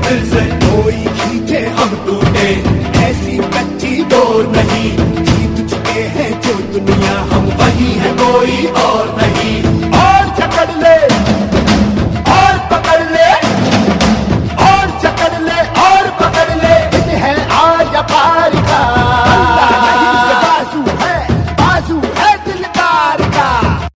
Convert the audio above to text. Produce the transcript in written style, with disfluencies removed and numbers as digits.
दिल से कोई खींचे हम टूटे, ऐसी कच्ची डोर नहीं। जीत चुके हैं जो दुनिया, हम वही है कोई और नहीं।